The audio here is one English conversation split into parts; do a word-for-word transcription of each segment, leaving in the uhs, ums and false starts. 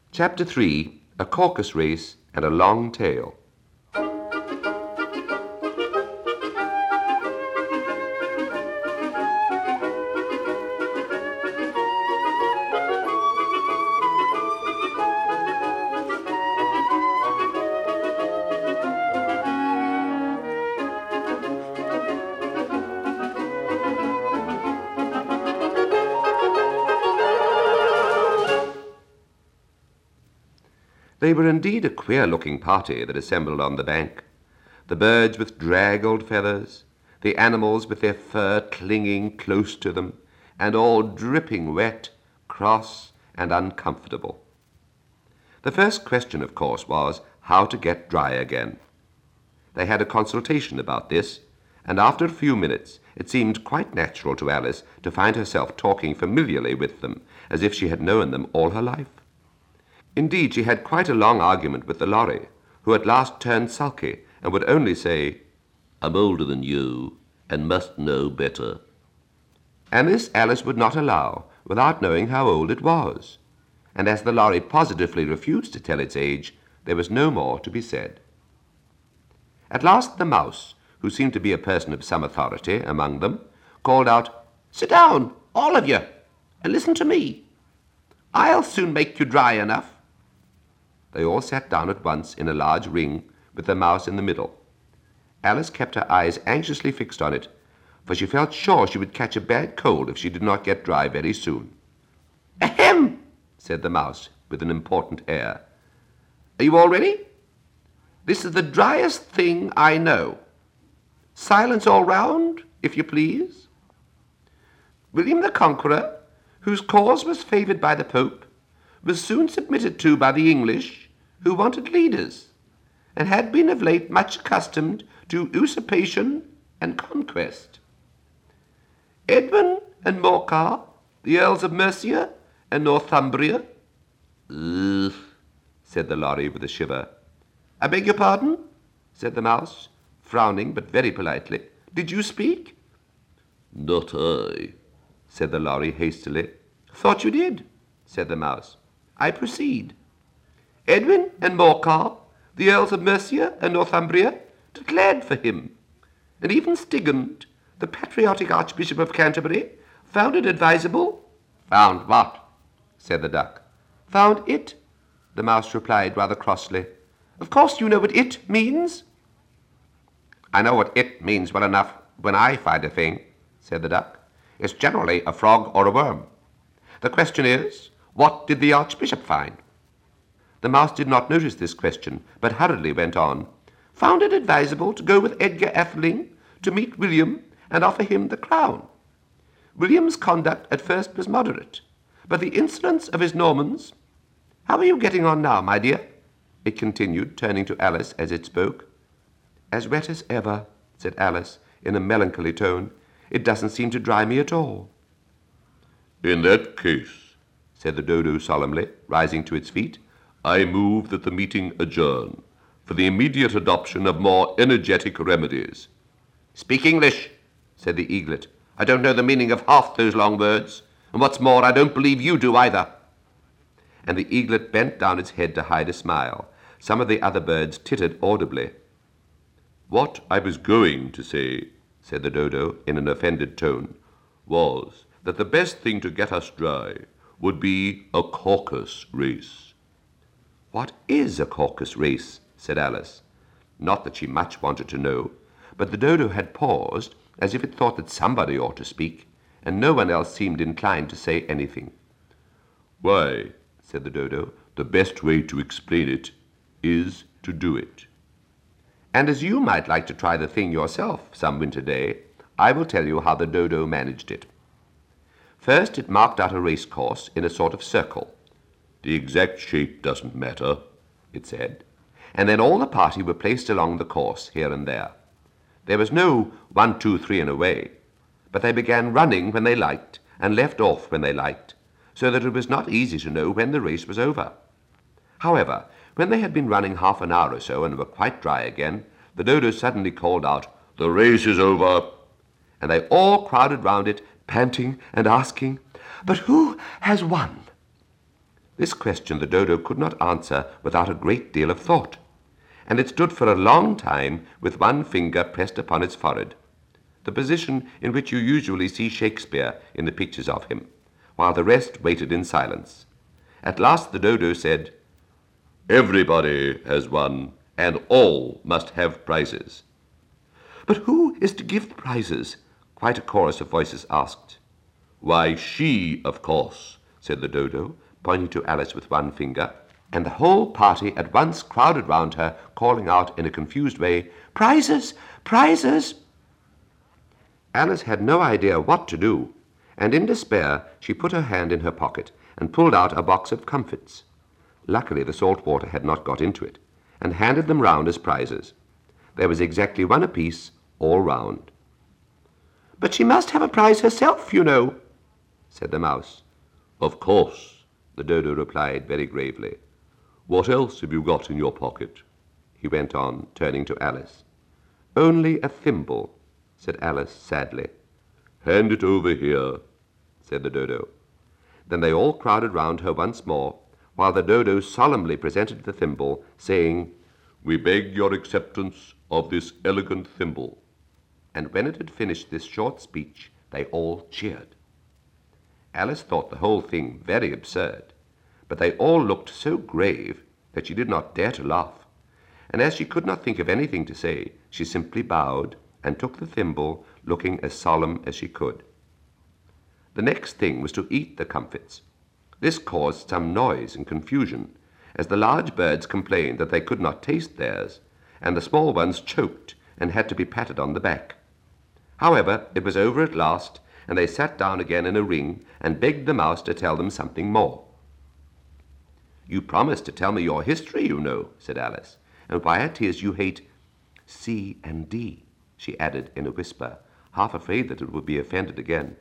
Chapter three, A Caucus Race and a Long Tail. They were indeed a queer-looking party that assembled on the bank. The birds with draggled feathers, the animals with their fur clinging close to them, and all dripping wet, cross, and uncomfortable. The first question, of course, was how to get dry again. They had a consultation about this, and after a few minutes it seemed quite natural to Alice to find herself talking familiarly with them, as if she had known them all her life. Indeed, she had quite a long argument with the lorry, who at last turned sulky and would only say, "I'm older than you, and must know better." And this Alice would not allow, without knowing how old it was. And as the lorry positively refused to tell its age, there was no more to be said. At last the mouse, who seemed to be a person of some authority among them, called out, "Sit down, all of you, and listen to me. I'll soon make you dry enough." They all sat down at once in a large ring, with the mouse in the middle. Alice kept her eyes anxiously fixed on it, for she felt sure she would catch a bad cold if she did not get dry very soon. "Ahem!" said the mouse, with an important air. "Are you all ready? This is the driest thing I know. Silence all round, if you please. William the Conqueror, whose cause was favoured by the Pope, was soon submitted to by the English, who wanted leaders, and had been of late much accustomed to usurpation and conquest. Edwin and Morcar, the Earls of Mercia and Northumbria—" "Ugh," said the lorry with a shiver. "I beg your pardon," said the mouse, frowning but very politely. "Did you speak?" "Not I," said the lorry hastily. "Thought you did," said the mouse. "I proceed. Edwin and Morcar, the Earls of Mercia and Northumbria, declared for him, and even Stigand, the patriotic Archbishop of Canterbury, found it advisable—" "Found what?" said the duck. "Found it," the mouse replied rather crossly. "Of course you know what it means." "I know what it means well enough when I find a thing," said the duck. "It's generally a frog or a worm. The question is, what did the Archbishop find?" The mouse did not notice this question, but hurriedly went on. "Found it advisable to go with Edgar Atheling to meet William and offer him the crown. William's conduct at first was moderate, but the insolence of his Normans— How are you getting on now, my dear?" it continued, turning to Alice as it spoke. "As wet as ever," said Alice, in a melancholy tone. "It doesn't seem to dry me at all." "In that case," said the dodo solemnly, rising to its feet, "I move that the meeting adjourn, for the immediate adoption of more energetic remedies." "Speak English," said the eaglet. "I don't know the meaning of half those long words, and what's more, I don't believe you do either." And the eaglet bent down its head to hide a smile. Some of the other birds tittered audibly. "What I was going to say," said the dodo in an offended tone, "was that the best thing to get us dry would be a caucus race." "What is a caucus race?" said Alice. Not that she much wanted to know, but the dodo had paused, as if it thought that somebody ought to speak, and no one else seemed inclined to say anything. "Why," said the dodo, "the best way to explain it is to do it." And as you might like to try the thing yourself some winter day, I will tell you how the dodo managed it. First it marked out a race course in a sort of circle. "The exact shape doesn't matter," it said, and then all the party were placed along the course here and there. There was no one, two, three, and away, but they began running when they liked and left off when they liked, so that it was not easy to know when the race was over. However, when they had been running half an hour or so and were quite dry again, the dodo suddenly called out, "The race is over," and they all crowded round it, panting and asking, "But who has won?" This question the dodo could not answer without a great deal of thought, and it stood for a long time with one finger pressed upon its forehead, the position in which you usually see Shakespeare in the pictures of him, while the rest waited in silence. At last the dodo said, "Everybody has one, and all must have prizes." "But who is to give the prizes?" quite a chorus of voices asked. "Why, she, of course," said the dodo, pointing to Alice with one finger, and the whole party at once crowded round her, calling out in a confused way, "Prizes! Prizes!" Alice had no idea what to do, and in despair she put her hand in her pocket and pulled out a box of comfits. Luckily the salt water had not got into it, and handed them round as prizes. There was exactly one apiece, all round. "But she must have a prize herself, you know," said the mouse. "Of course," the dodo replied very gravely. "What else have you got in your pocket?" he went on, turning to Alice. "Only a thimble," said Alice sadly. "Hand it over here," said the dodo. Then they all crowded round her once more, while the dodo solemnly presented the thimble, saying, "We beg your acceptance of this elegant thimble." And when it had finished this short speech, they all cheered. Alice thought the whole thing very absurd, but they all looked so grave that she did not dare to laugh, and as she could not think of anything to say, she simply bowed and took the thimble, looking as solemn as she could. The next thing was to eat the comfits. This caused some noise and confusion, as the large birds complained that they could not taste theirs, and the small ones choked and had to be patted on the back. However, it was over at last, and they sat down again in a ring and begged the mouse to tell them something more. "You promised to tell me your history, you know," said Alice, "and why it is you hate C and D," she added in a whisper, half afraid that it would be offended again.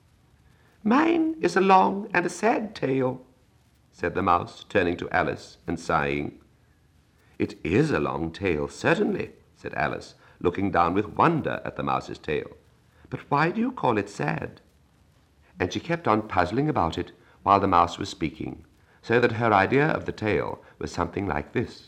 "Mine is a long and a sad tale," said the mouse, turning to Alice and sighing. "It is a long tale, certainly," said Alice, looking down with wonder at the mouse's tail. "But why do you call it sad?" And she kept on puzzling about it while the mouse was speaking, so that her idea of the tale was something like this.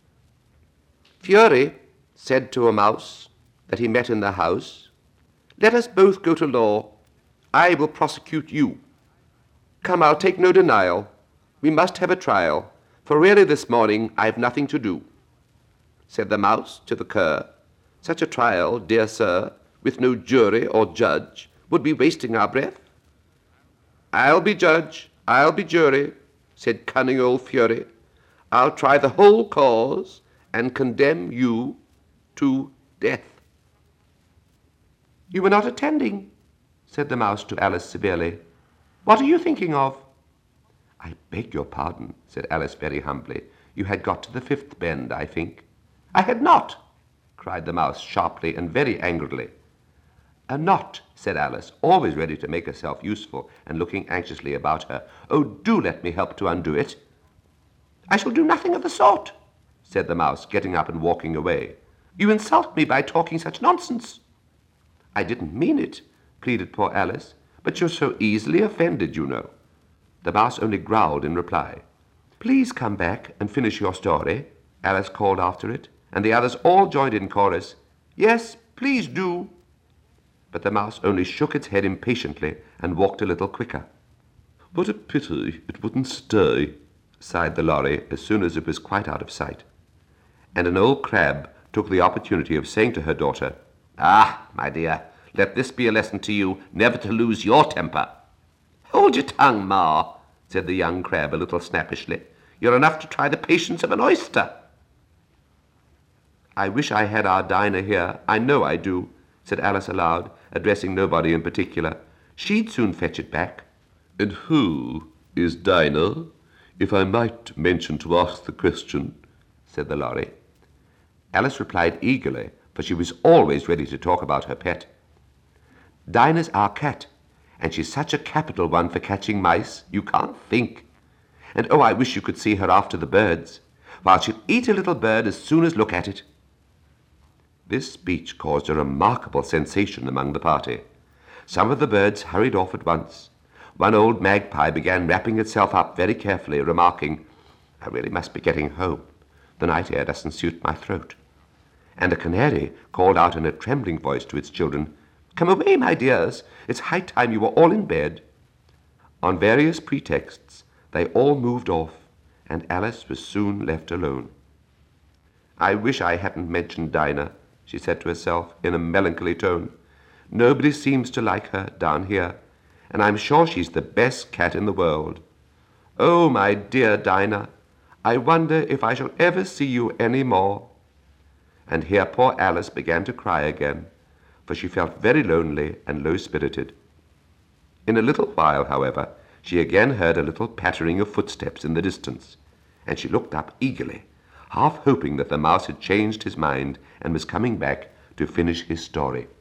"Fury said to a mouse that he met in the house, 'Let us both go to law. I will prosecute you. Come, I'll take no denial. We must have a trial, for really this morning I've nothing to do.' Said the mouse to the cur, 'Such a trial, dear sir, with no jury or judge, would be wasting our breath.' 'I'll be judge, I'll be jury,' said cunning old Fury. 'I'll try the whole cause and condemn you to death.'" "You were not attending," said the mouse to Alice severely. "What are you thinking of?" "I beg your pardon," said Alice very humbly. "You had got to the fifth bend, I think." "I had not," cried the mouse sharply and very angrily. "A knot," said Alice, always ready to make herself useful and looking anxiously about her. "Oh, do let me help to undo it." "I shall do nothing of the sort," said the mouse, getting up and walking away. "You insult me by talking such nonsense." "I didn't mean it," pleaded poor Alice, "but you're so easily offended, you know." The mouse only growled in reply. "Please come back and finish your story," Alice called after it, and the others all joined in chorus, "Yes, please do." But the mouse only shook its head impatiently and walked a little quicker. "What a pity it wouldn't stay," sighed the lorry as soon as it was quite out of sight. And an old crab took the opportunity of saying to her daughter, "Ah, my dear, let this be a lesson to you never to lose your temper." "Hold your tongue, Ma," said the young crab a little snappishly. "You're enough to try the patience of an oyster." "I wish I had our Dinah here, I know I do," said Alice aloud, addressing nobody in particular. "She'd soon fetch it back." "And who is Dinah, if I might mention to ask the question?" said the lorry. Alice replied eagerly, for she was always ready to talk about her pet. "Dinah's our cat, and she's such a capital one for catching mice, you can't think. And oh, I wish you could see her after the birds. Why, she'll eat a little bird as soon as look at it." This speech caused a remarkable sensation among the party. Some of the birds hurried off at once, One old magpie began wrapping itself up very carefully, remarking, "I really must be getting home. The night air doesn't suit my throat." And a canary called out in a trembling voice to its children, "Come away, my dears. It's high time you were all in bed." On various pretexts, they all moved off, and Alice was soon left alone. "I wish I hadn't mentioned Dinah," she said to herself in a melancholy tone. "Nobody seems to like her down here, and I'm sure she's the best cat in the world. Oh, my dear Dinah, I wonder if I shall ever see you any more." And here poor Alice began to cry again, for she felt very lonely and low-spirited. In a little while, however, she again heard a little pattering of footsteps in the distance, and she looked up eagerly, half hoping that the mouse had changed his mind and was coming back to finish his story.